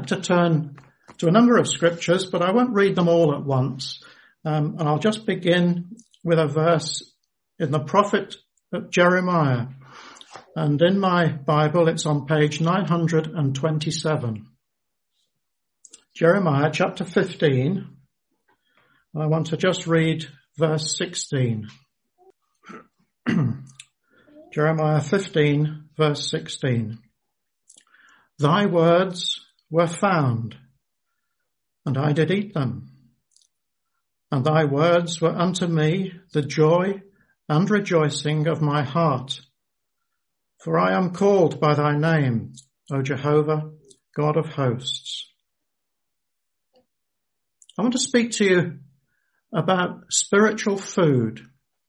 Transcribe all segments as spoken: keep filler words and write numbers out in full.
to turn to a number of scriptures, but I won't read them all at once. Um, and I'll just begin with a verse in the prophet Jeremiah. And in my Bible, it's on page nine hundred twenty-seven. Jeremiah chapter fifteen. I want to just read verse sixteen. Jeremiah fifteen, verse sixteen. Thy words were found, and I did eat them. And thy words were unto me the joy and rejoicing of my heart. For I am called by thy name, O Jehovah, God of hosts. I want to speak to you about spiritual food.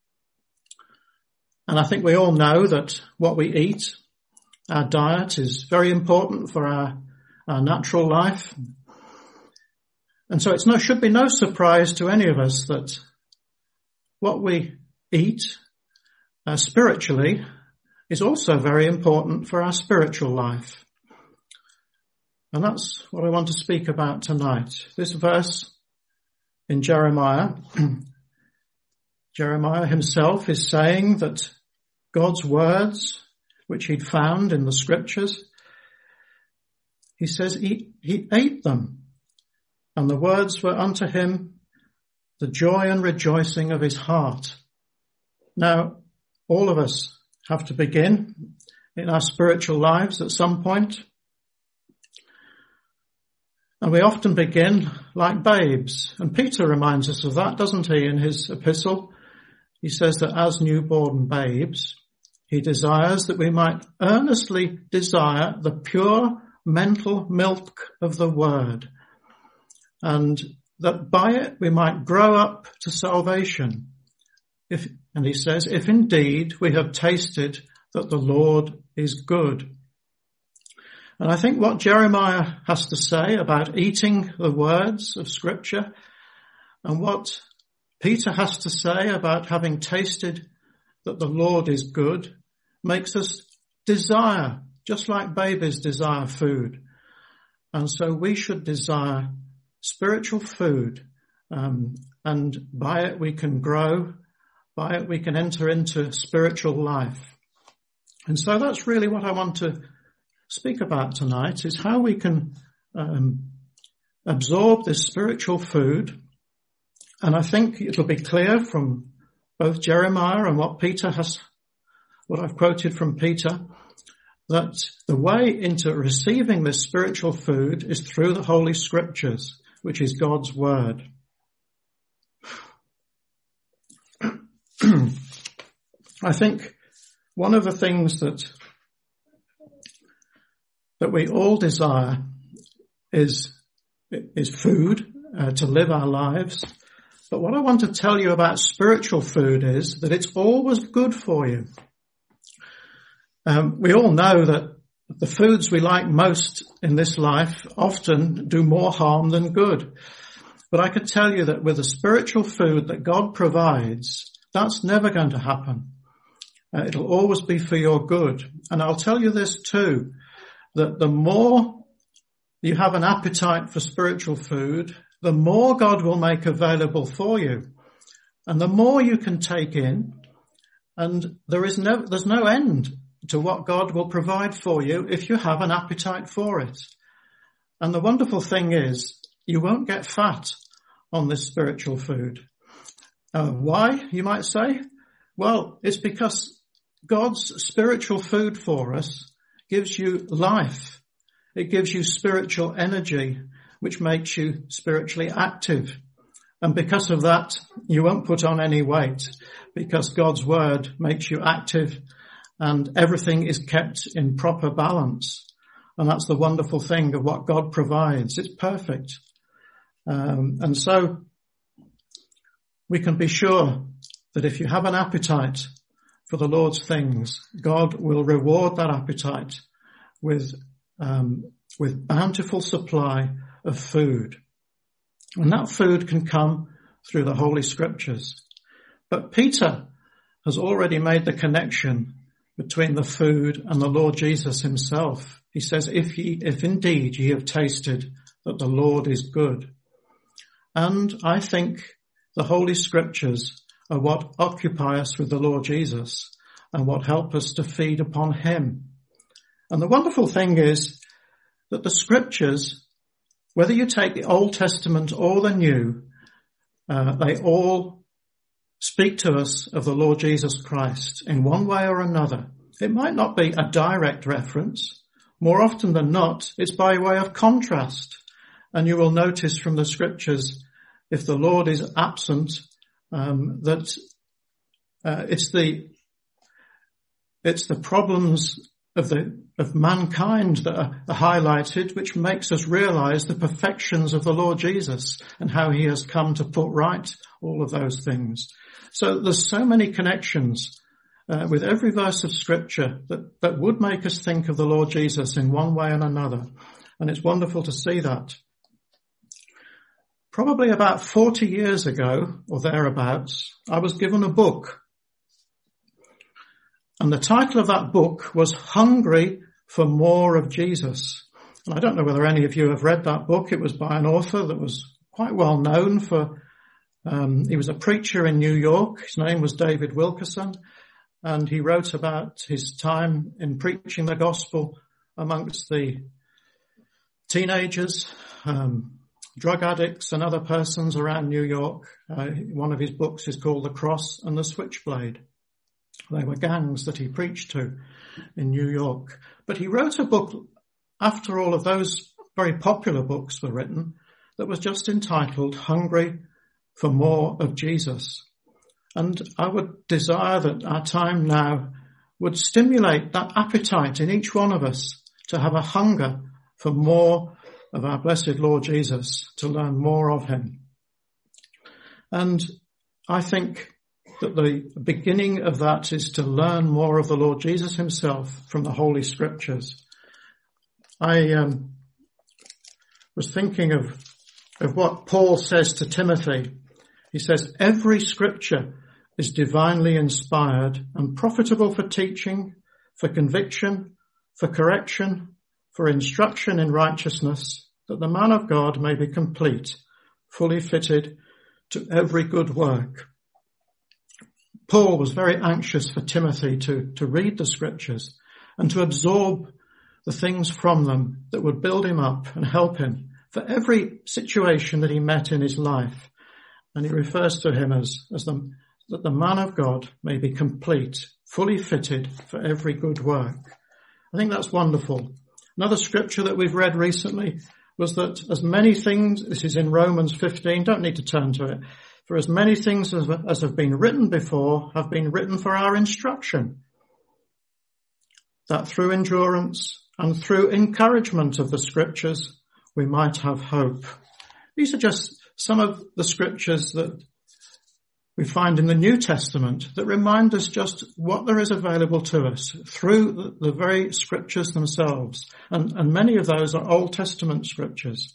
And I think we all know that what we eat, our diet, is very important for our, our natural life. And so it no, should be no surprise to any of us that what we eat uh, spiritually is also very important for our spiritual life. And that's what I want to speak about tonight. This verse in Jeremiah, Jeremiah himself is saying that God's words, which he'd found in the scriptures, he says he, he ate them, and the words were unto him the joy and rejoicing of his heart. Now, all of us have to begin in our spiritual lives at some point. And we often begin like babes. And Peter reminds us of that, doesn't he, in his epistle? He says that as newborn babes, he desires that we might earnestly desire the pure mental milk of the word, and that by it we might grow up to salvation. If, and he says, if indeed we have tasted that the Lord is good. And I think what Jeremiah has to say about eating the words of Scripture, and what Peter has to say about having tasted that the Lord is good, makes us desire, just like babies desire food. And so we should desire spiritual food, um, and by it we can grow, by it we can enter into spiritual life. And so that's really what I want to speak about tonight, is how we can um, absorb this spiritual food. And I think it'll be clear from both Jeremiah and what Peter has, what I've quoted from Peter, that the way into receiving this spiritual food is through the Holy Scriptures, which is God's Word. I think one of the things that that we all desire is is food uh, to live our lives. But what I want to tell you about spiritual food is that it's always good for you. Um, we all know that the foods we like most in this life often do more harm than good. But I could tell you that with the spiritual food that God provides, that's never going to happen. Uh, it'll always be for your good. And I'll tell you this too, that the more you have an appetite for spiritual food, the more God will make available for you. And the more you can take in, and there is no, there's no end to what God will provide for you if you have an appetite for it. And the wonderful thing is, you won't get fat on this spiritual food. Uh, why, you might say? Well, it's because God's spiritual food for us gives you life. It gives you spiritual energy, which makes you spiritually active. And because of that, you won't put on any weight, because God's word makes you active and everything is kept in proper balance. And that's the wonderful thing of what God provides. It's perfect. Um, and so we can be sure that if you have an appetite for the Lord's things, God will reward that appetite with um, with bountiful supply of food. And that food can come through the Holy Scriptures. But Peter has already made the connection between the food and the Lord Jesus himself. He says, if ye, if indeed ye have tasted that the Lord is good. And I think the Holy Scriptures are what occupy us with the Lord Jesus and what help us to feed upon him. And the wonderful thing is that the Scriptures, whether you take the Old Testament or the New, uh, they all speak to us of the Lord Jesus Christ in one way or another. It might not be a direct reference. More often than not, it's by way of contrast. And you will notice from the Scriptures, if the Lord is absent, um, that uh, it's the it's the problems of the of mankind that are, are highlighted, which makes us realize the perfections of the Lord Jesus and how he has come to put right all of those things. So there's so many connections uh, with every verse of Scripture that, that would make us think of the Lord Jesus in one way and another. And it's wonderful to see that. Probably about forty years ago, or thereabouts, I was given a book. And the title of that book was Hungry for More of Jesus. And I don't know whether any of you have read that book. It was by an author that was quite well known for, um, he was a preacher in New York. His name was David Wilkerson. And he wrote about his time in preaching the gospel amongst the teenagers, um, drug addicts and other persons around New York. Uh, one of his books is called The Cross and the Switchblade. They were gangs that he preached to in New York. But he wrote a book after all of those very popular books were written that was just entitled Hungry for More of Jesus. And I would desire that our time now would stimulate that appetite in each one of us to have a hunger for more of our blessed Lord Jesus, to learn more of him. And I think that the beginning of that is to learn more of the Lord Jesus himself from the Holy Scriptures. I um, was thinking of, of what Paul says to Timothy. He says, every Scripture is divinely inspired and profitable for teaching, for conviction, for correction, for instruction in righteousness, that the man of God may be complete, fully fitted to every good work. Paul was very anxious for Timothy to, to read the Scriptures and to absorb the things from them that would build him up and help him for every situation that he met in his life. And he refers to him as, as the, that the man of God may be complete, fully fitted for every good work. I think that's wonderful. Another scripture that we've read recently was that as many things, this is in Romans fifteen, don't need to turn to it, for as many things as, as have been written before have been written for our instruction, that through endurance and through encouragement of the Scriptures we might have hope. These are just some of the Scriptures that we find in the New Testament that remind us just what there is available to us through the, the very Scriptures themselves. And, and many of those are Old Testament Scriptures.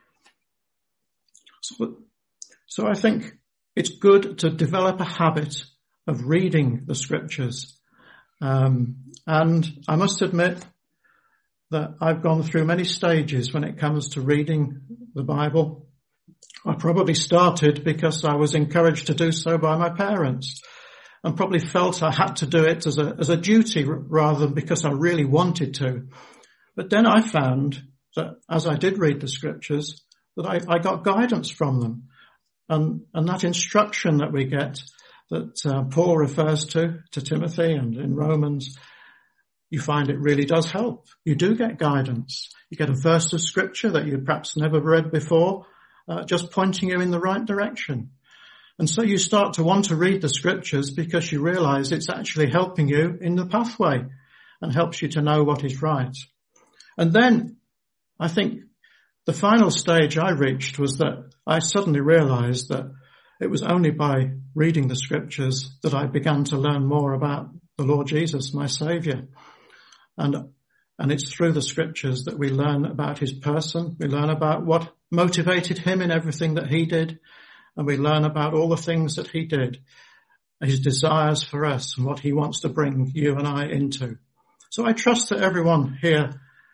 So, so I think it's good to develop a habit of reading the Scriptures. Um, and I must admit that I've gone through many stages when it comes to reading the Bible. I probably started because I was encouraged to do so by my parents and probably felt I had to do it as a, as a duty rather than because I really wanted to. But then I found that as I did read the Scriptures, that I, I got guidance from them. And, and that instruction that we get that uh, Paul refers to, to Timothy and in Romans, you find it really does help. You do get guidance. You get a verse of Scripture that you perhaps never read before, Uh, just pointing you in the right direction. And so you start to want to read the Scriptures because you realize it's actually helping you in the pathway and helps you to know what is right. And then I think the final stage I reached was that I suddenly realized that it was only by reading the Scriptures that I began to learn more about the Lord Jesus, my Saviour. And And it's through the Scriptures that we learn about his person. We learn about what motivated him in everything that he did. And we learn about all the things that he did, his desires for us and what he wants to bring you and I into. So I trust that everyone here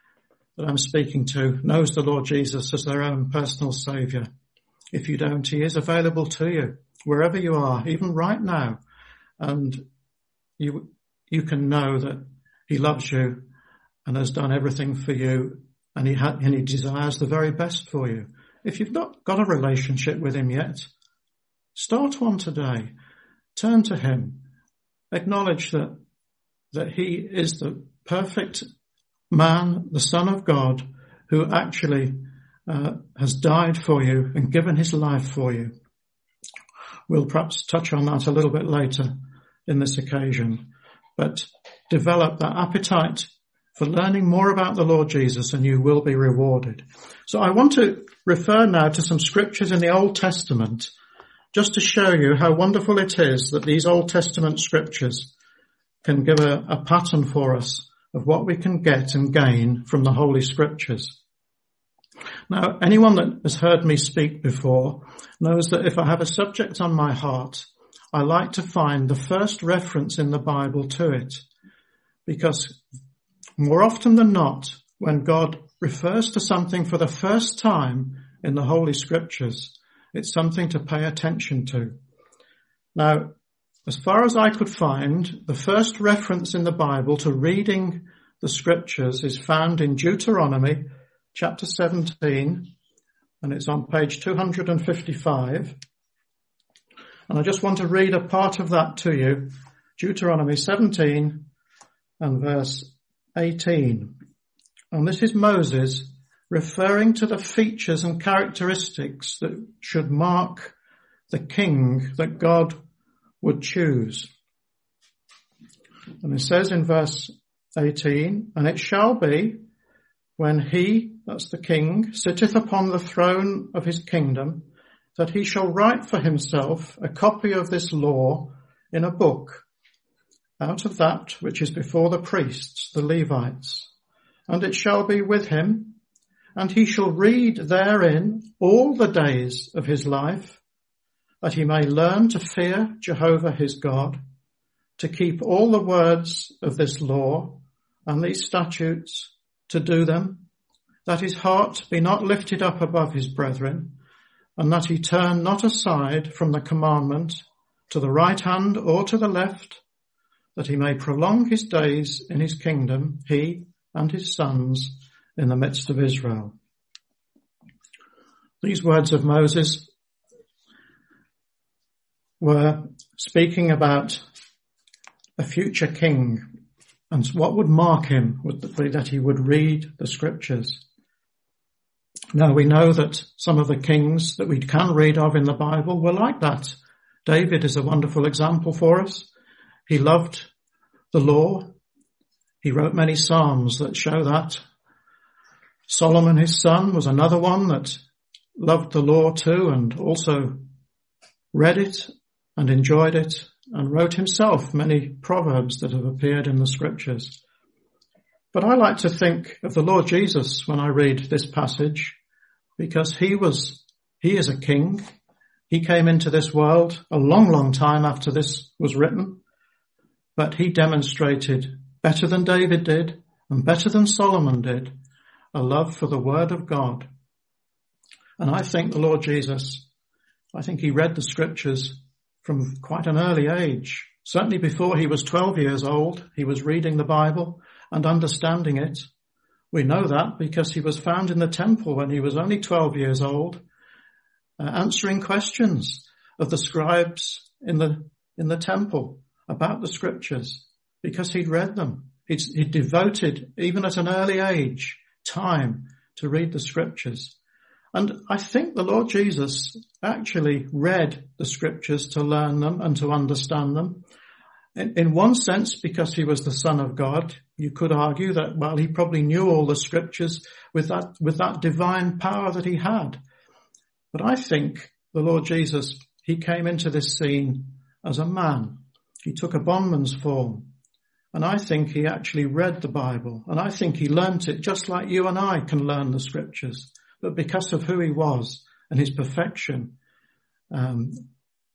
that I'm speaking to knows the Lord Jesus as their own personal Saviour. If you don't, he is available to you wherever you are, even right now. And you, you can know that he loves you and has done everything for you, and he ha- and he desires the very best for you. If you've not got a relationship with him yet, start one today. Turn to him. Acknowledge that, that he is the perfect man, the Son of God, who actually uh, has died for you and given his life for you. We'll perhaps touch on that a little bit later in this occasion. But develop that appetite for learning more about the Lord Jesus, and you will be rewarded. So I want to refer now to some scriptures in the Old Testament, just to show you how wonderful it is that these Old Testament scriptures can give a, a pattern for us of what we can get and gain from the Holy Scriptures. Now, anyone that has heard me speak before knows that if I have a subject on my heart, I like to find the first reference in the Bible to it, because more often than not, when God refers to something for the first time in the Holy Scriptures, it's something to pay attention to. Now, as far as I could find, the first reference in the Bible to reading the Scriptures is found in Deuteronomy chapter seventeen, and it's on page two hundred fifty-five. And I just want to read a part of that to you. Deuteronomy seventeen and verse eighteen. And this is Moses referring to the features and characteristics that should mark the king that God would choose. And it says in verse eighteen, and it shall be when he, that's the king, sitteth upon the throne of his kingdom, that he shall write for himself a copy of this law in a book, out of that which is before the priests, the Levites. And it shall be with him, and he shall read therein all the days of his life, that he may learn to fear Jehovah his God, to keep all the words of this law and these statutes, to do them, that his heart be not lifted up above his brethren, and that he turn not aside from the commandment to the right hand or to the left, that he may prolong his days in his kingdom, he and his sons in the midst of Israel. These words of Moses were speaking about a future king, and what would mark him would be that he would read the Scriptures. Now we know that some of the kings that we can read of in the Bible were like that. David is a wonderful example for us. He loved the law. He wrote many psalms that show that. Solomon, his son, was another one that loved the law too, and also read it and enjoyed it, and wrote himself many proverbs that have appeared in the Scriptures. But I like to think of the Lord Jesus when I read this passage, because he was, he is a king. He came into this world a long, long time after this was written, but he demonstrated better than David did and better than Solomon did a love for the Word of God. And I think the Lord Jesus, I think he read the Scriptures from quite an early age. Certainly before he was twelve years old, he was reading the Bible and understanding it. We know that because he was found in the temple when he was only twelve years old, uh, answering questions of the scribes in the in the temple about the Scriptures, because he'd read them. He'd, he'd devoted, even at an early age, time to read the Scriptures. And I think the Lord Jesus actually read the Scriptures to learn them and to understand them. In, in one sense, because he was the Son of God, you could argue that, well, he probably knew all the Scriptures with that, with that divine power that he had. But I think the Lord Jesus, he came into this scene as a man. He took a bondman's form. And I think he actually read the Bible. And I think he learnt it just like you and I can learn the Scriptures. But because of who he was and his perfection, um,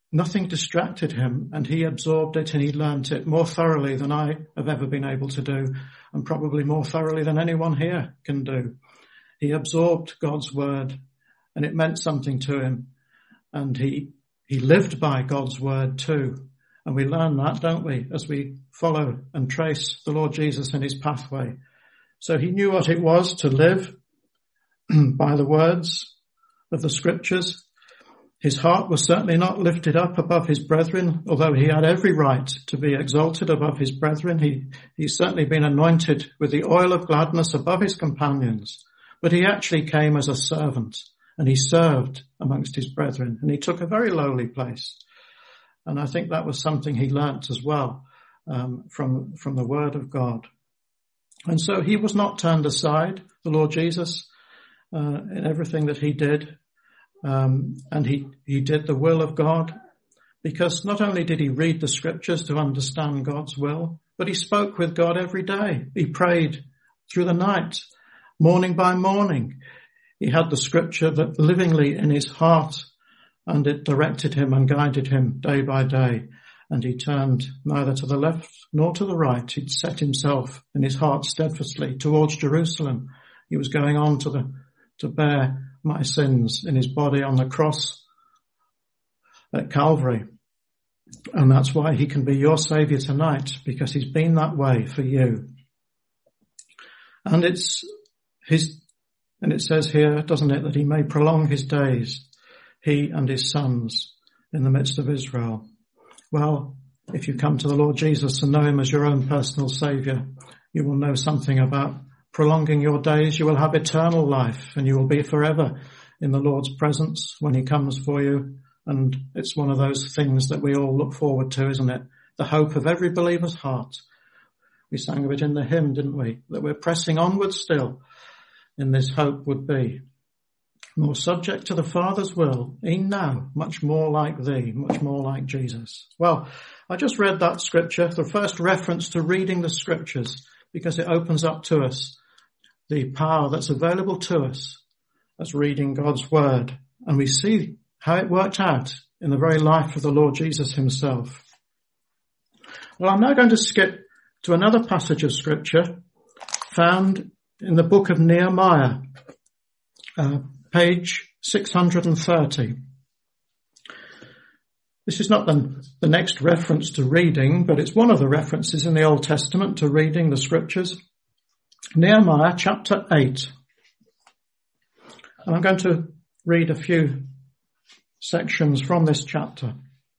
nothing distracted him, and he absorbed it and he learnt it more thoroughly than I have ever been able to do, and probably more thoroughly than anyone here can do. He absorbed God's word, and it meant something to him, and he he lived by God's word too. And we learn that, don't we, as we follow and trace the Lord Jesus in his pathway. So he knew what it was to live by the words of the scriptures. His heart was certainly not lifted up above his brethren, although he had every right to be exalted above his brethren. He, he's certainly been anointed with the oil of gladness above his companions, but he actually came as a servant, and he served amongst his brethren, and he took a very lowly place. And I think that was something he learnt as well um, from from the word of God. And so he was not turned aside, the Lord Jesus, uh, in everything that he did. Um, and he, he did the will of God, because not only did he read the scriptures to understand God's will, but he spoke with God every day. He prayed through the night, morning by morning. He had the scripture that livingly in his heart, and it directed him and guided him day by day. And he turned neither to the left nor to the right. He'd set himself in his heart steadfastly towards Jerusalem. He was going on to the, to bear my sins in his body on the cross at Calvary. And that's why he can be your saviour tonight, because he's been that way for you. And it's his, and it says here, doesn't it, that he may prolong his days, he and his sons, in the midst of Israel. Well, if you come to the Lord Jesus and know him as your own personal saviour, you will know something about prolonging your days. You will have eternal life, and you will be forever in the Lord's presence when he comes for you. And it's one of those things that we all look forward to, isn't it? The hope of every believer's heart. We sang of it in the hymn, didn't we? That we're pressing onward still in this hope would be. More subject to the Father's will, e'en now, much more like thee, much more like Jesus. Well, I just read that scripture, the first reference to reading the scriptures, because it opens up to us the power that's available to us as reading God's word. And we see how it worked out in the very life of the Lord Jesus himself. Well, I'm now going to skip to another passage of scripture found in the book of Nehemiah, uh, page six hundred thirty. This is not the, the next reference to reading, but it's one of the references in the Old Testament to reading the scriptures. Nehemiah chapter eight. And I'm going to read a few sections from this chapter.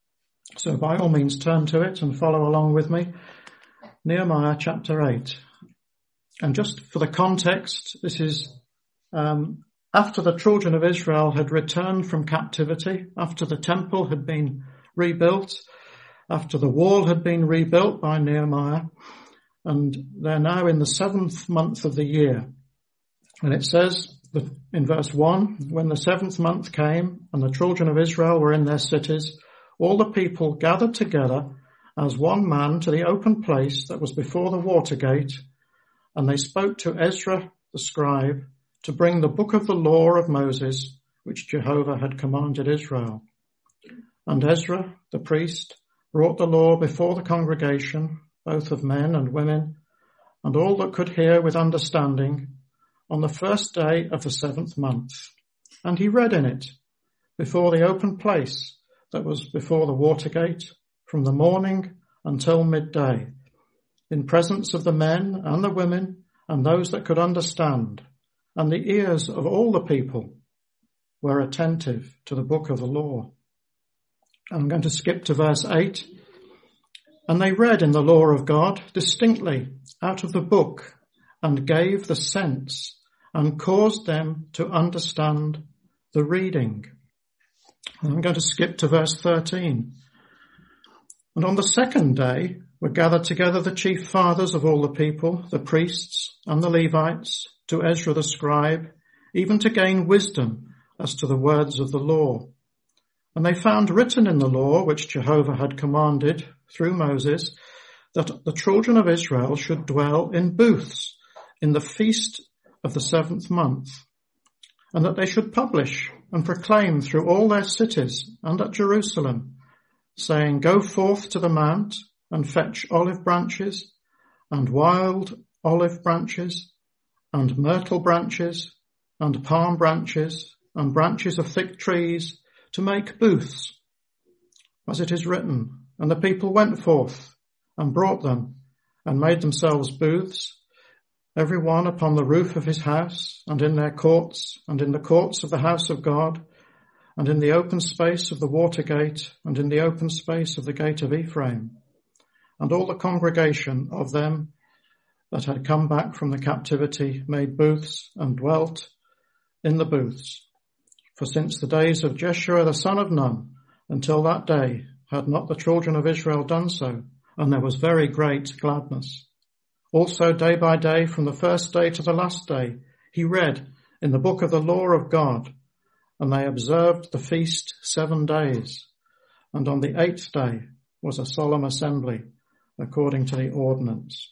So by all means turn to it and follow along with me. Nehemiah chapter eight. And just for the context, this is um, after the children of Israel had returned from captivity, after the temple had been rebuilt, after the wall had been rebuilt by Nehemiah, and they're now in the seventh month of the year. And it says that in verse one, when the seventh month came and the children of Israel were in their cities, all the people gathered together as one man to the open place that was before the water gate, and they spoke to Ezra the scribe to bring the book of the law of Moses, which Jehovah had commanded Israel. And Ezra the priest brought the law before the congregation, both of men and women, and all that could hear with understanding, on the first day of the seventh month. And he read in it before the open place that was before the water gate, from the morning until midday, in presence of the men and the women and those that could understand, and the ears of all the people were attentive to the book of the law. I'm going to skip to verse eight. And they read in the law of God distinctly out of the book, and gave the sense, and caused them to understand the reading. And I'm going to skip to verse thirteen. And on the second day were gathered together the chief fathers of all the people, the priests and the Levites, to Ezra the scribe, even to gain wisdom as to the words of the law. And they found written in the law, which Jehovah had commanded through Moses, that the children of Israel should dwell in booths in the feast of the seventh month, and that they should publish and proclaim through all their cities and at Jerusalem saying, "Go forth to the mount and fetch olive branches and wild olive branches and myrtle branches and palm branches and branches of thick trees to make booths, as it is written." And the people went forth and brought them and made themselves booths, every one upon the roof of his house, and in their courts, and in the courts of the house of God, and in the open space of the water gate, and in the open space of the gate of Ephraim. And all the congregation of them that had come back from the captivity made booths and dwelt in the booths. For since the days of Jeshua the son of Nun, until that day, had not the children of Israel done so, and there was very great gladness. Also day by day, from the first day to the last day, he read in the book of the law of God, and they observed the feast seven days. And on the eighth day was a solemn assembly, according to the ordinance.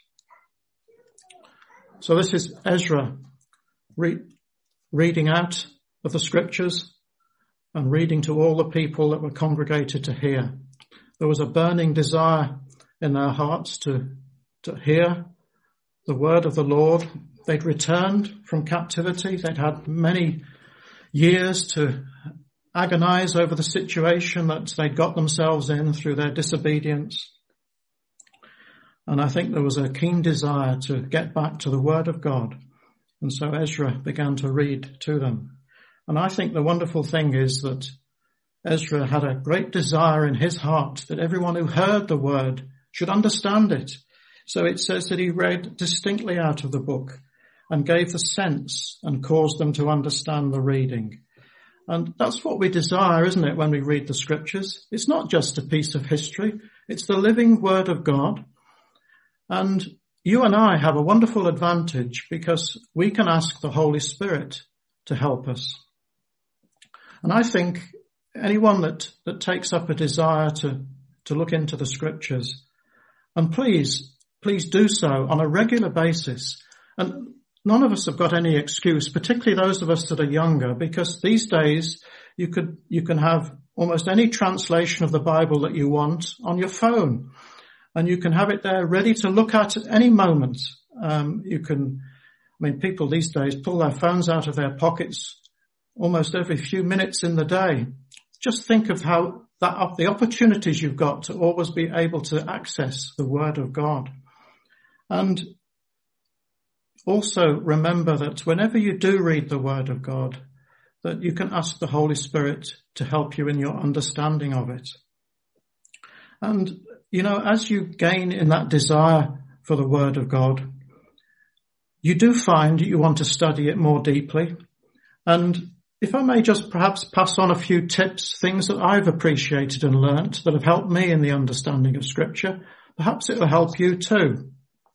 So this is Ezra re- reading out of the scriptures and reading to all the people that were congregated to hear. There was a burning desire in their hearts to, to hear the word of the Lord. They'd returned from captivity. They'd had many years to agonize over the situation that they'd got themselves in through their disobedience. And I think there was a keen desire to get back to the word of God. And so Ezra began to read to them. And I think the wonderful thing is that Ezra had a great desire in his heart that everyone who heard the word should understand it. So it says that he read distinctly out of the book and gave the sense and caused them to understand the reading. And that's what we desire, isn't it, when we read the scriptures? It's not just a piece of history. It's the living word of God. And you and I have a wonderful advantage because we can ask the Holy Spirit to help us. And I think anyone that, that takes up a desire to, to look into the scriptures, and please, please do so on a regular basis. And none of us have got any excuse, particularly those of us that are younger, because these days you could, you can have almost any translation of the Bible that you want on your phone. And you can have it there ready to look at at any moment. Um, you can, I mean, people these days pull their phones out of their pockets almost every few minutes in the day. Just think of how that, of the opportunities you've got to always be able to access the word of God. And also remember that whenever you do read the word of God, that you can ask the Holy Spirit to help you in your understanding of it. And you know, as you gain in that desire for the word of God, you do find you want to study it more deeply. And if I may just perhaps pass on a few tips, things that I've appreciated and learnt that have helped me in the understanding of scripture, perhaps it will help you too.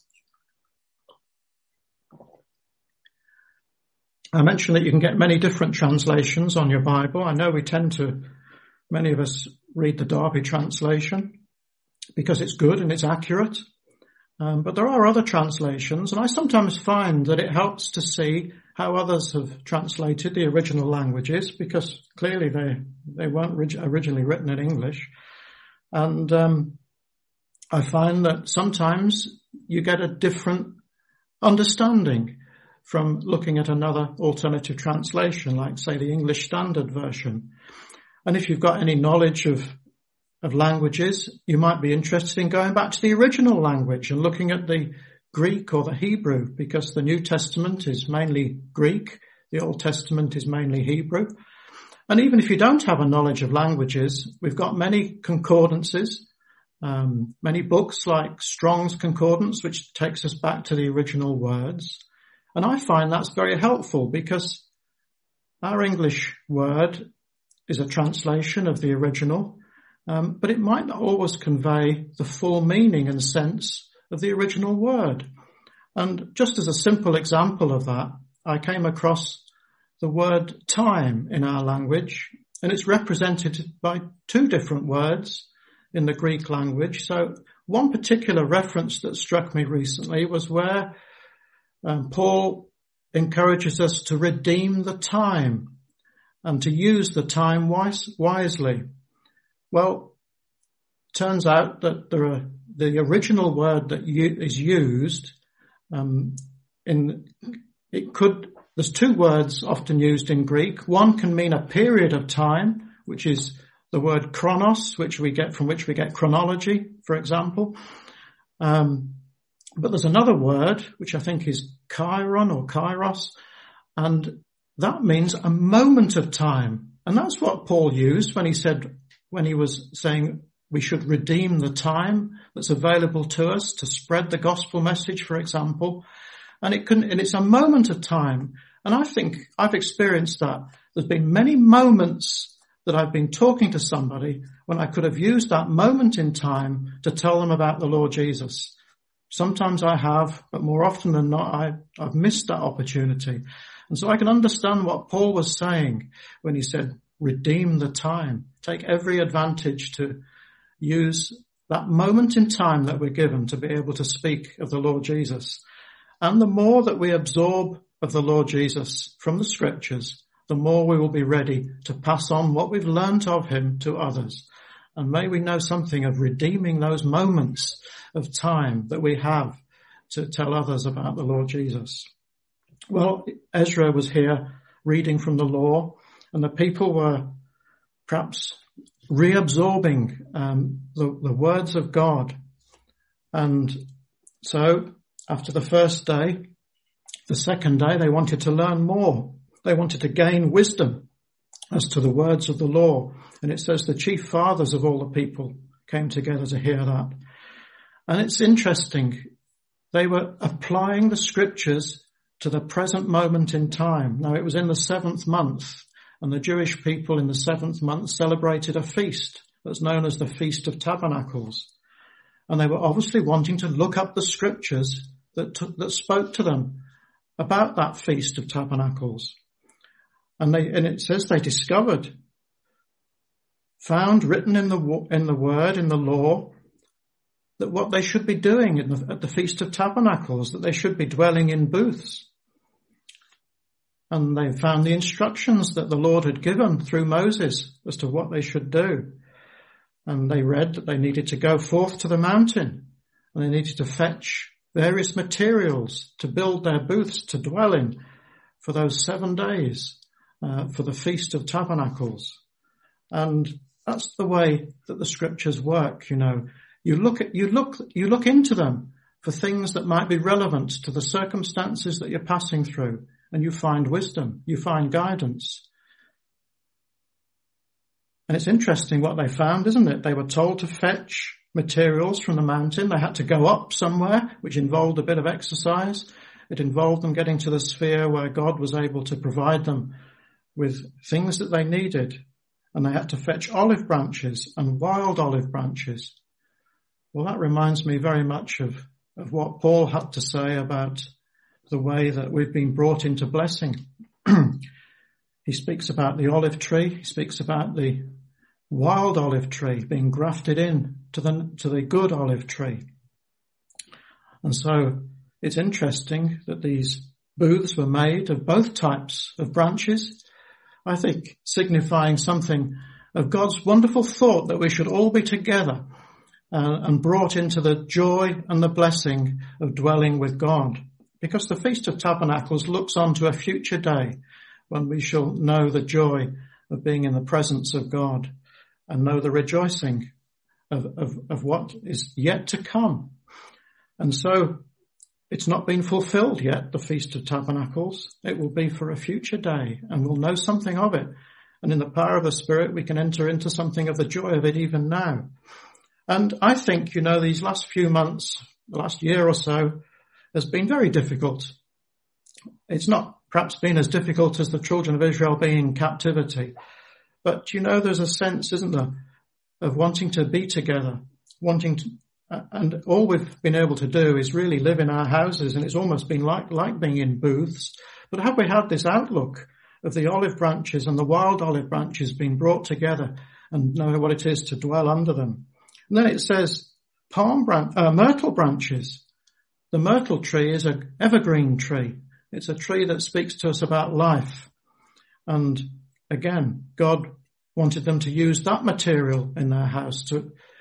I mentioned that you can get many different translations on your Bible. I know we tend to, many of us read the Darby translation, because it's good and it's accurate. Um, but there are other translations, and I sometimes find that it helps to see how others have translated the original languages, because clearly they, they weren't rig- originally written in English. And um, I find that sometimes you get a different understanding from looking at another alternative translation, like, say, the English Standard Version. And if you've got any knowledge of of languages, you might be interested in going back to the original language and looking at the Greek or the Hebrew, because the New Testament is mainly Greek, the Old Testament is mainly Hebrew. And even if you don't have a knowledge of languages, we've got many concordances, um, many books like Strong's Concordance, which takes us back to the original words. And I find that's very helpful, because our English word is a translation of the original. Um, but it might not always convey the full meaning and sense of the original word. And just as a simple example of that, I came across the word time in our language, and it's represented by two different words in the Greek language. So one particular reference that struck me recently was where um, Paul encourages us to redeem the time and to use the time wise, wisely. Well, turns out that there are, the original word that u- is used um, in it could. There's two words often used in Greek. One can mean a period of time, which is the word chronos, which we get from which we get chronology, for example. Um, but there's another word which I think is chiron or kairos, and that means a moment of time. And that's what Paul used when he said, when he was saying we should redeem the time that's available to us to spread the gospel message, for example. And it can, and it's a moment of time. And I think I've experienced that. There's been many moments that I've been talking to somebody when I could have used that moment in time to tell them about the Lord Jesus. Sometimes I have, but more often than not, I, I've missed that opportunity. And so I can understand what Paul was saying when he said, redeem the time. Take every advantage to use that moment in time that we're given to be able to speak of the Lord Jesus. And the more that we absorb of the Lord Jesus from the scriptures, the more we will be ready to pass on what we've learnt of him to others. And may we know something of redeeming those moments of time that we have to tell others about the Lord Jesus. Well, Ezra was here reading from the law, and the people were perhaps reabsorbing um, the, the words of God. And so after the first day, the second day, they wanted to learn more. They wanted to gain wisdom as to the words of the law. And it says the chief fathers of all the people came together to hear that. And it's interesting. They were applying the scriptures to the present moment in time. Now, it was in the seventh month, and the Jewish people in the seventh month celebrated a feast that's known as the Feast of Tabernacles. And they were obviously wanting to look up the scriptures that, t- that spoke to them about that Feast of Tabernacles. And they, and it says they discovered, found written in the, in the word, in the law, that what they should be doing in the, at the Feast of Tabernacles, that they should be dwelling in booths. And they found the instructions that the Lord had given through Moses as to what they should do. And they read that they needed to go forth to the mountain, and they needed to fetch various materials to build their booths to dwell in for those seven days, uh, for the Feast of Tabernacles. And that's the way that the scriptures work, you know. You look at, you look, you look into them for things that might be relevant to the circumstances that you're passing through, and you find wisdom, you find guidance. And it's interesting what they found, isn't it? They were told to fetch materials from the mountain. They had to go up somewhere, which involved a bit of exercise. It involved them getting to the sphere where God was able to provide them with things that they needed. And they had to fetch olive branches and wild olive branches. Well, that reminds me very much of, of what Paul had to say about the way that we've been brought into blessing. He speaks about the olive tree. He speaks about the wild olive tree being grafted in to the, to the good olive tree. And so it's interesting that these booths were made of both types of branches, I think signifying something of God's wonderful thought that we should all be together uh, and brought into the joy and the blessing of dwelling with God. Because the Feast of Tabernacles looks on to a future day when we shall know the joy of being in the presence of God and know the rejoicing of, of, of what is yet to come. And so it's not been fulfilled yet, the Feast of Tabernacles. It will be for a future day, and we'll know something of it. And in the power of the Spirit, we can enter into something of the joy of it even now. And I think, you know, these last few months, the last year or so, has been very difficult. It's not perhaps been as difficult as the children of Israel being in captivity. But, you know, there's a sense, isn't there, of wanting to be together, wanting to, and all we've been able to do is really live in our houses, and it's almost been like, like being in booths. But have we had this outlook of the olive branches and the wild olive branches being brought together and know what it is to dwell under them? And then it says palm branch, uh, myrtle branches. The myrtle tree is an evergreen tree. It's a tree that speaks to us about life. And again, God wanted them to use that material in their house to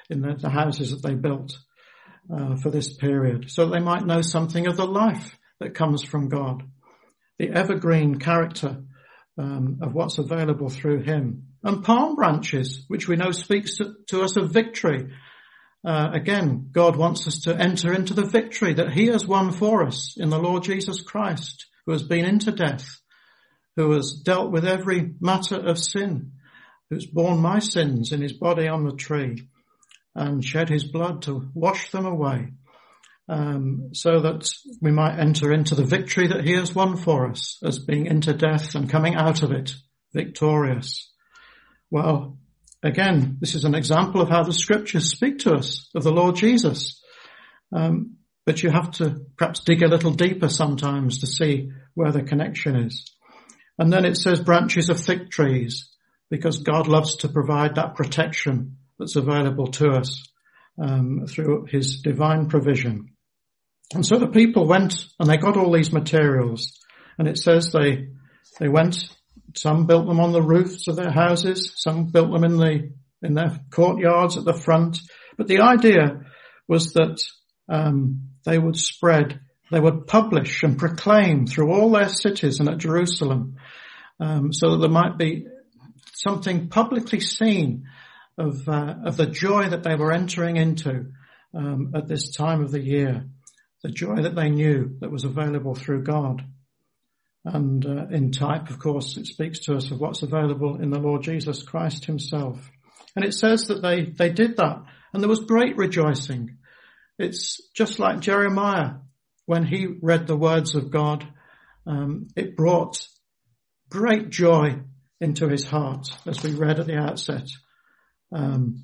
in the, the houses that they built uh, for this period, so that they might know something of the life that comes from God, the evergreen character um, of what's available through him. And palm branches, which we know speaks to, to us of victory. Uh, again, God wants us to enter into the victory that he has won for us in the Lord Jesus Christ, who has been into death, who has dealt with every matter of sin, who's borne my sins in his body on the tree and shed his blood to wash them away, um, so that we might enter into the victory that he has won for us as being into death and coming out of it victorious. Well, again, this is an example of how the scriptures speak to us of the Lord Jesus. Um, but you have to perhaps dig a little deeper sometimes to see where the connection is. And then it says branches of thick trees, because God loves to provide that protection that's available to us um, through his divine provision. And so the people went and they got all these materials. And it says they they went, some built them on the roofs of their houses, some built them in the in their courtyards at the front. But the idea was that um, they would spread, they would publish and proclaim through all their cities and at Jerusalem, um, so that there might be something publicly seen of uh, of the joy that they were entering into um, at this time of the year, the joy that they knew that was available through God. And uh, in type, of course, it speaks to us of what's available in the Lord Jesus Christ himself. And it says that they, they did that, and there was great rejoicing. It's just like Jeremiah, when he read the words of God, um, it brought great joy into his heart, as we read at the outset. Um,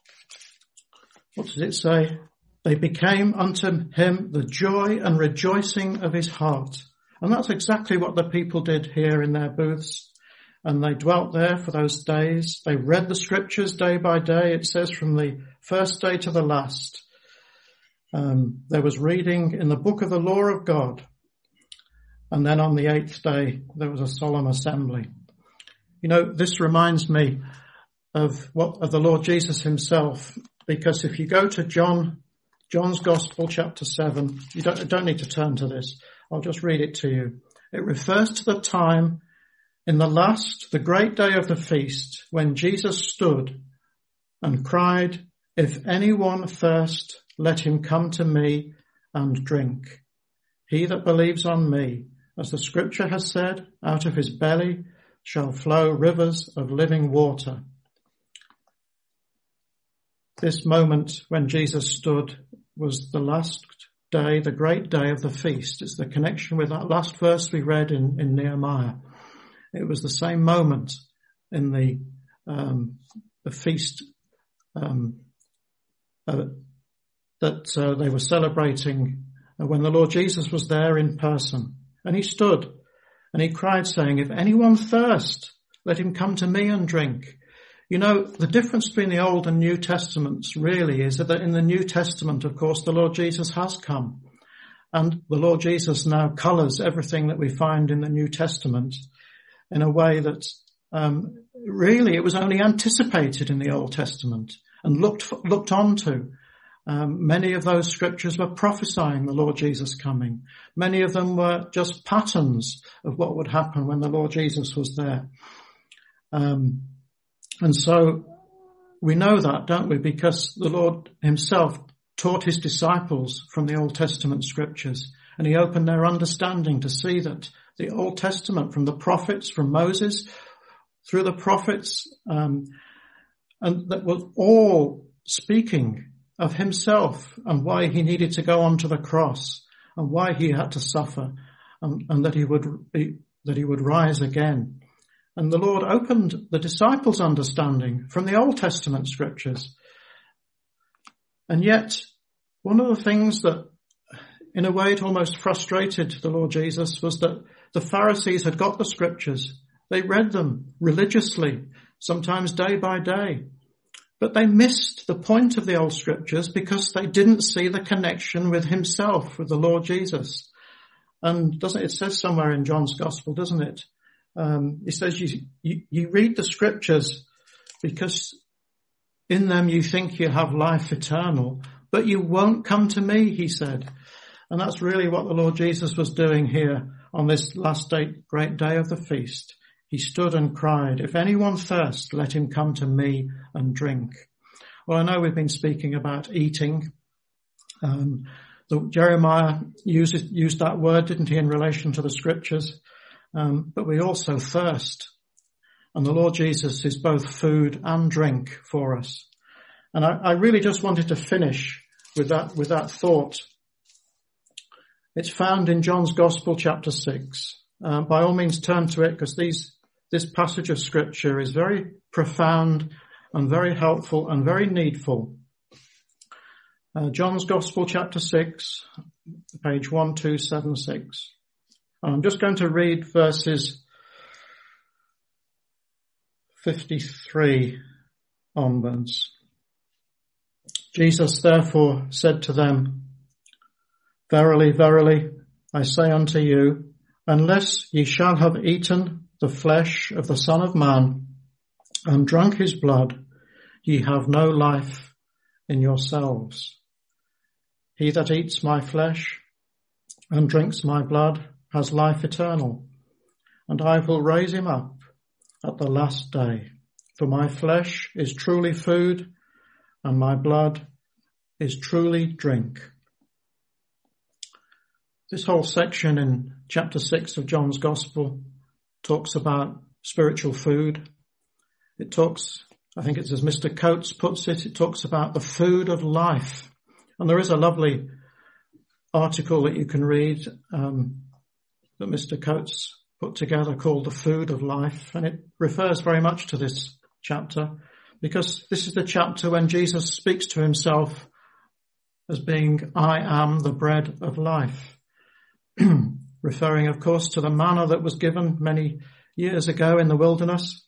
what does it say? They became unto him the joy and rejoicing of his heart. And that's exactly what the people did here in their booths. And they dwelt there for those days. They read the scriptures day by day. It says from the first day to the last. Um, there was reading in the book of the law of God. And then on the eighth day, there was a solemn assembly. You know, this reminds me of what, of the Lord Jesus himself, because if you go to John, John's Gospel, chapter seven, you don't, don't need to turn to this. I'll just read it to you. It refers to the time in the last, the great day of the feast, when Jesus stood and cried, "If anyone thirst, let him come to me and drink. He that believes on me, as the scripture has said, out of his belly shall flow rivers of living water." This moment when Jesus stood was the last day, the great day of the feast. It's the connection with that last verse we read in, in Nehemiah. It was the same moment in the um, the feast um, uh, that uh, they were celebrating uh, when the Lord Jesus was there in person. And he stood and he cried, saying, "If anyone thirst, let him come to me and drink." You know, the difference between the Old and New Testaments really is that in the New Testament, of course, the Lord Jesus has come. And the Lord Jesus now colours everything that we find in the New Testament in a way that um, really it was only anticipated in the Old Testament and looked looked on to. Um, many of those scriptures were prophesying the Lord Jesus coming. Many of them were just patterns of what would happen when the Lord Jesus was there. Um, and so we know that, don't we? Because the Lord himself taught his disciples from the Old Testament scriptures, and he opened their understanding to see that the Old Testament, from the prophets, from Moses, through the prophets, um, and that was all speaking of himself and why he needed to go onto the cross and why he had to suffer, and, and that he would be, that he would rise again. And the Lord opened the disciples' understanding from the Old Testament scriptures. And yet, one of the things that, in a way, it almost frustrated the Lord Jesus was that the Pharisees had got the scriptures. They read them religiously, sometimes day by day. But they missed the point of the old scriptures because they didn't see the connection with himself, with the Lord Jesus. And doesn't it says somewhere in John's Gospel, doesn't it? Um, it says you, you, you read the scriptures because In them you think you have life eternal, but you won't come to me, he said. And that's really what the Lord Jesus was doing here on this last day, great day of the feast. He stood and cried, if anyone thirsts, let him come to me and drink. Well, I know we've been speaking about eating. Um, the, Jeremiah uses, used that word, didn't he, in relation to the scriptures? Um, but we also thirst. And the Lord Jesus is both food and drink for us. And I, I really just wanted to finish with that, with that thought. It's found in John's Gospel, chapter six. Uh, by all means, turn to it, because these, this passage of scripture is very profound and very helpful and very needful. Uh, John's Gospel, chapter six, page one two seven six. And I'm just going to read verses fifty-three onwards. Jesus therefore said to them, verily, verily, I say unto you, unless ye shall have eaten the flesh of the Son of Man and drunk his blood, ye have no life in yourselves. He that eats my flesh and drinks my blood has life eternal, and I will raise him up at the last day. For my flesh is truly food, and my blood is truly drink. This whole section in chapter six of John's Gospel talks about spiritual food. It talks, I think it's as Mister Coates puts it, it talks about the food of life. And there is a lovely article that you can read um, that Mister Coates put together called The Food of Life. And it refers very much to this chapter, because this is the chapter when Jesus speaks to himself as being, I am the bread of life. Referring, of course, to the manna that was given many years ago in the wilderness.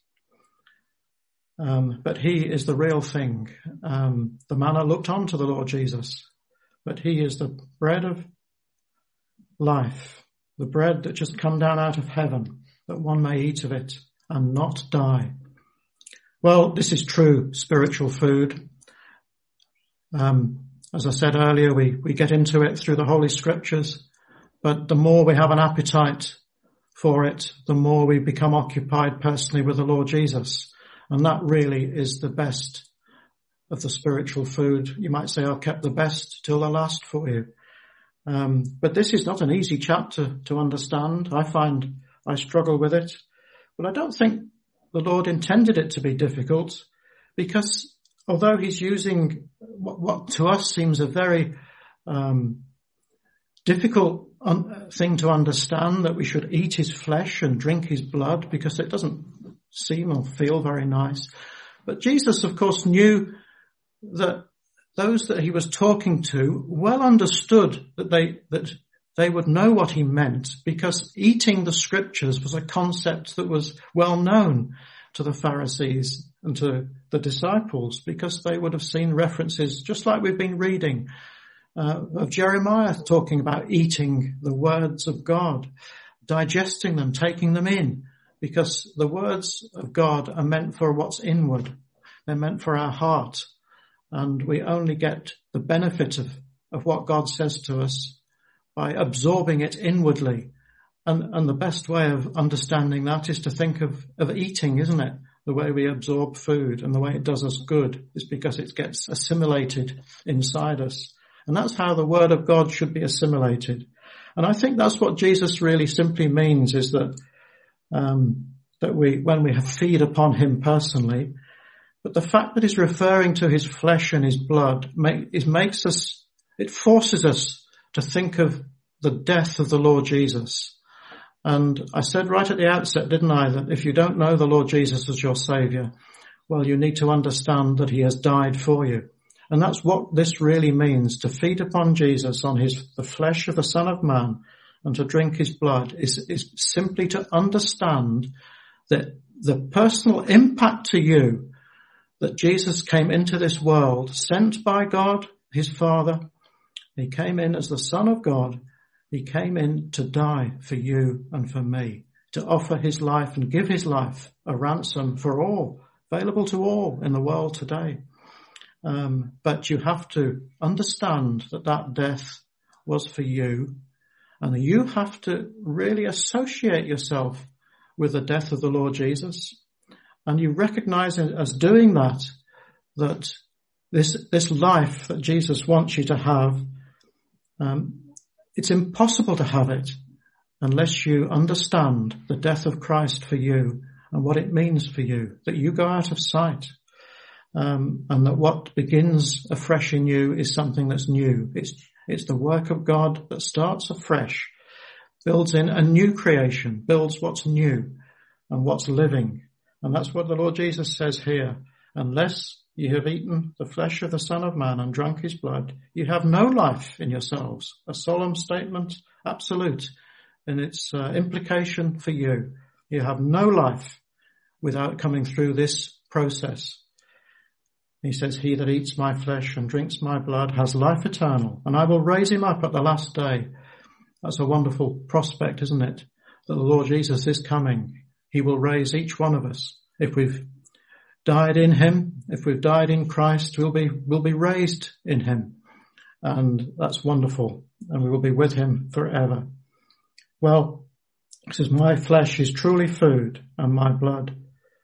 Um, but he is the real thing. Um, the manna looked on to the Lord Jesus, but he is the bread of life, the bread that just come down out of heaven, that one may eat of it and not die. Well, this is true spiritual food. Um, as I said earlier, we, we get into it through the Holy Scriptures, but the more we have an appetite for it, the more we become occupied personally with the Lord Jesus. And that really is the best of the spiritual food. You might say, I've kept the best till the last for you. Um, but this is not an easy chapter to understand. I find I struggle with it, but I don't think the Lord intended it to be difficult, because although he's using what, what to us seems a very um, difficult un- thing to understand, that we should eat his flesh and drink his blood, because it doesn't seem or feel very nice. But Jesus, of course, knew that those that he was talking to well understood that they that they would know what he meant, because eating the scriptures was a concept that was well known to the Pharisees and to the disciples, because they would have seen references, just like we've been reading, uh, of Jeremiah talking about eating the words of God, digesting them, taking them in, because the words of God are meant for what's inward. They're meant for our heart. And we only get the benefit of, of what God says to us by absorbing it inwardly. And, and the best way of understanding that is to think of, of eating, isn't it? The way we absorb food and the way it does us good is because it gets assimilated inside us. And that's how the word of God should be assimilated. And I think that's what Jesus really simply means, is that, um, that we, when we feed upon him personally, but the fact that he's referring to his flesh and his blood make, it makes us, it forces us to think of the death of the Lord Jesus. And I said right at the outset, didn't I, that if you don't know the Lord Jesus as your Saviour, well, you need to understand that he has died for you. And that's what this really means, to feed upon Jesus on his, the flesh of the Son of Man, and to drink his blood is, is simply to understand that the personal impact to you that Jesus came into this world, sent by God, his Father. He came in as the Son of God. He came in to die for you and for me, to offer his life and give his life a ransom for all, available to all in the world today. Um, but you have to understand that that death was for you, and you have to really associate yourself with the death of the Lord Jesus. And you recognize it as doing that, that this, this life that Jesus wants you to have, um, it's impossible to have it unless you understand the death of Christ for you and what it means for you, that you go out of sight, um, and that what begins afresh in you is something that's new. It's, it's the work of God that starts afresh, builds in a new creation, builds what's new and what's living. And that's what the Lord Jesus says here. Unless you have eaten the flesh of the Son of Man and drunk his blood, you have no life in yourselves. A solemn statement, absolute in its uh, implication for you. You have no life without coming through this process. He says, he that eats my flesh and drinks my blood has life eternal, and I will raise him up at the last day. That's a wonderful prospect, isn't it? That the Lord Jesus is coming. He will raise each one of us. If we've died in him, if we've died in Christ, we'll be, we'll be raised in him. And that's wonderful. And we will be with him forever. Well, it says, my flesh is truly food and my blood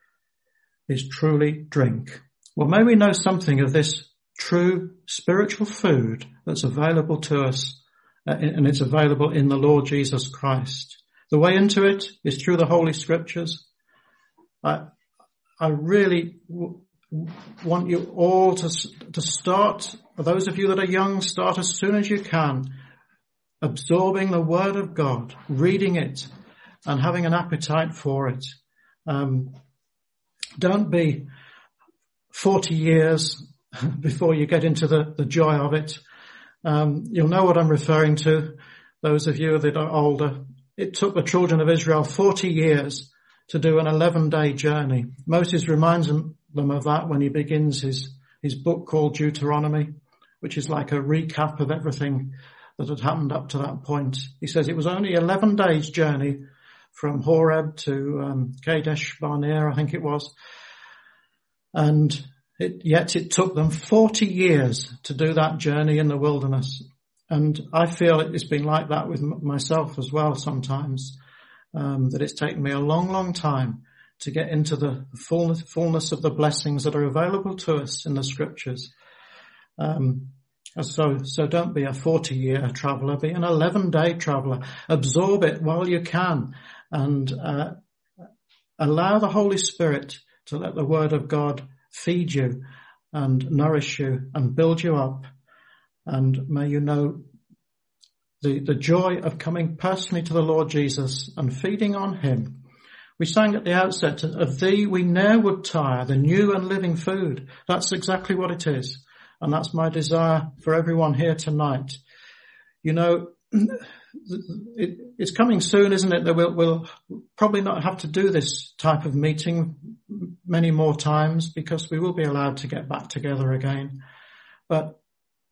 is truly drink. Well, may we know something of this true spiritual food that's available to us, uh, and it's available in the Lord Jesus Christ. The way into it is through the Holy Scriptures. I, I really w- want you all to, to start, for those of you that are young, start as soon as you can, absorbing the Word of God, reading it, and having an appetite for it. Um, don't be forty years before you get into the, the joy of it. Um, you'll know what I'm referring to, those of you that are older. It took the children of Israel forty years to do an eleven-day journey. Moses reminds them, them of that when he begins his, his book called Deuteronomy, which is like a recap of everything that had happened up to that point. He says it was only eleven days journey from Horeb to um, Kadesh Barnea, I think it was. And it, yet it took them forty years to do that journey in the wilderness. And I feel it's been like that with m- myself as well sometimes, um, that it's taken me a long, long time to get into the fullness, fullness of the blessings that are available to us in the Scriptures. Um, so, so don't be a forty-year traveller, be an eleven-day traveller. Absorb it while you can, and uh, allow the Holy Spirit to let the Word of God feed you and nourish you and build you up. And may you know the, the joy of coming personally to the Lord Jesus and feeding on him. We sang at the outset, of thee we ne'er would tire, the new and living food. That's exactly what it is. And that's my desire for everyone here tonight. You know, it, it's coming soon, isn't it, that we'll, we'll probably not have to do this type of meeting many more times because we will be allowed to get back together again. But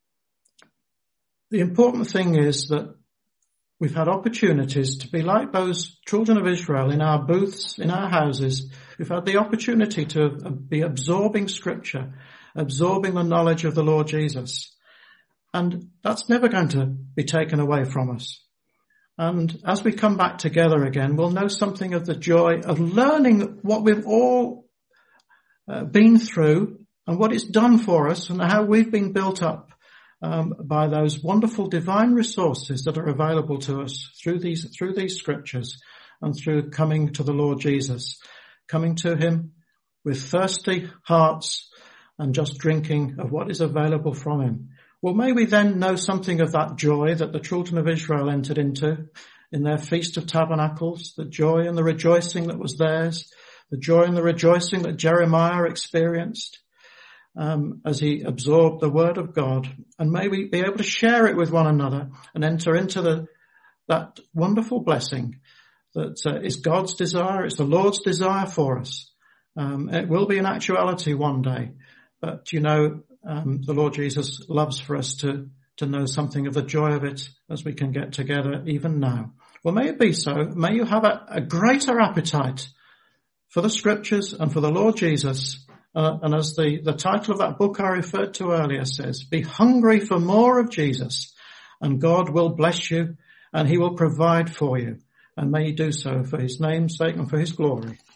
the important thing is that we've had opportunities to be like those children of Israel in our booths, in our houses. We've had the opportunity to be absorbing Scripture, absorbing the knowledge of the Lord Jesus. And that's never going to be taken away from us. And as we come back together again, we'll know something of the joy of learning what we've all uh, been through and what it's done for us and how we've been built up um, by those wonderful divine resources that are available to us through these, through these Scriptures and through coming to the Lord Jesus, coming to him with thirsty hearts and just drinking of what is available from him. Well, may we then know something of that joy that the children of Israel entered into in their Feast of Tabernacles, the joy and the rejoicing that was theirs, the joy and the rejoicing that Jeremiah experienced um, as he absorbed the Word of God. And may we be able to share it with one another and enter into the that wonderful blessing that uh, is God's desire, it's the Lord's desire for us. Um, it will be an actuality one day, but you know, Um, the Lord Jesus loves for us to, to know something of the joy of it as we can get together even now. Well, may it be so. May you have a, a greater appetite for the Scriptures and for the Lord Jesus Uh, and as the, the title of that book I referred to earlier says, be hungry for more of Jesus, and God will bless you, and he will provide for you. And may he do so for his name's sake and for his glory.